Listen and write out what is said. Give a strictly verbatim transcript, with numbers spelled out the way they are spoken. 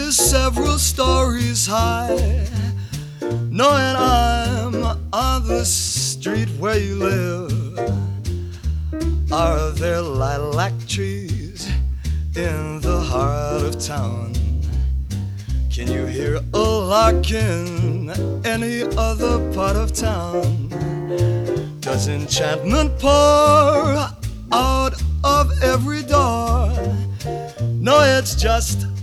you several stories high, knowing I'm on the street where you live. Are there lilac trees in the heart of town? Can you hear a lark in any other part of town? Does enchantment pour out of every door? No, it's just